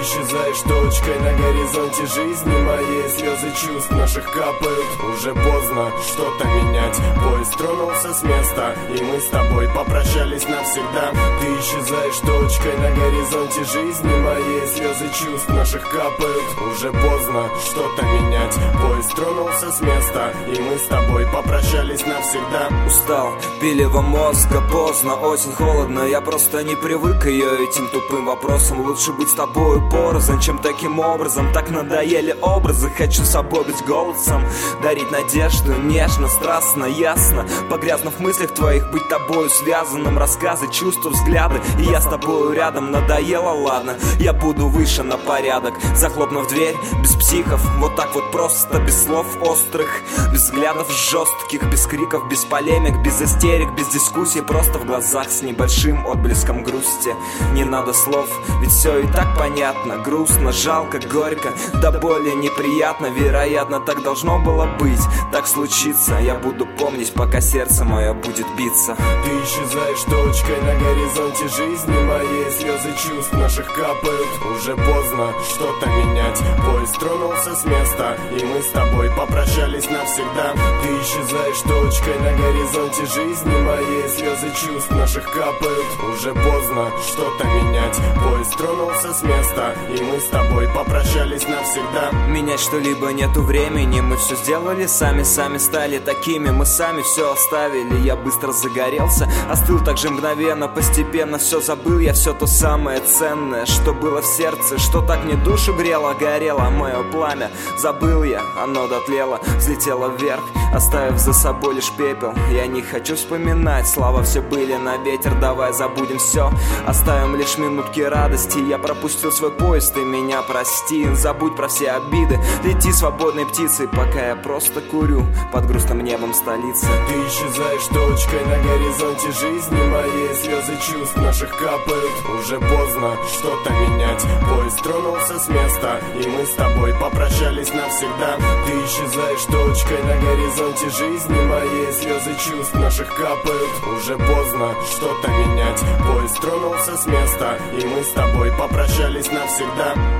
исчезаешь точкой на горизонте жизни моей. Слезы чувств наших капают. Уже поздно что-то менять. Поезд тронулся с места, и мы с тобой попрощались навсегда. Ты исчезаешь точкой на горизонте жизни моей. Слезы чувств наших капают. Уже поздно что-то менять. Поезд тронулся с места, и мы с тобой попрощались навсегда. Устал, пилево мозга, поздно, осень холодно. Я просто не привык к ее этим тупым вопросам. Лучше быть с тобою порознь, чем таким образом. Так надоели образы, хочу собой быть голосом. Дарить надежду, нежно, страстно, ясно. Погрязнув в мыслях твоих, быть тобою связанным. Рассказы, чувства, взгляды, и я с тобою рядом. Надоело, ладно, я буду выше на порядок. Захлопнув дверь, без психов, вот так вот просто, без слов острых, без взглядов жестких, без криков, без полемик, без истерик, без дискуссий. Просто в глазах с небольшим отблеском грусти. Не надо слов, ведь все и так понятно. Грустно, жалко, горько, до боли неприятно. Вероятно, так должно было быть, так случится. Я буду помнить, пока сердце мое будет биться. Ты исчезаешь точкой на горизонте жизни моей. Слезы чувств наших капают. Уже поздно что-то менять. Поезд тронулся с места, и мы с тобой попрощались навсегда. Ты исчезаешь точкой на горизонте жизни моей. Слезы чувств наших капают. Уже поздно что-то менять. Поезд тронулся с места, и мы с тобой попрощались навсегда. Менять что-либо нету времени. Мы все сделали сами стали такими. Мы сами все оставили. Я быстро загорелся, остыл так же мгновенно. Постепенно все забыл я, все то самое ценное, что было в сердце, что так мне душу грело. Горело мое пламя, забыл я, оно дотлело, взлетело вверх, оставив за собой лишь пепел. Я не хочу вспоминать, слова все были на ветер. Давай забудем все, оставим лишь минутки радости. Я пропустил свой поезд, ты меня прости. Забудь про все обиды, лети свободной птицей, пока я просто курю под грустным небом столицы. Ты исчезаешь точкой на горизонте жизни моей. Слезы чувств наших капают. Уже поздно что-то менять. Поезд тронулся с места, и мы с тобой попрощались навсегда. Ты исчезаешь точкой на горизонте жизни моей. Слезы чувств наших капают. Уже поздно что-то менять. Поезд тронулся с места, и мы с тобой попрощались навсегда.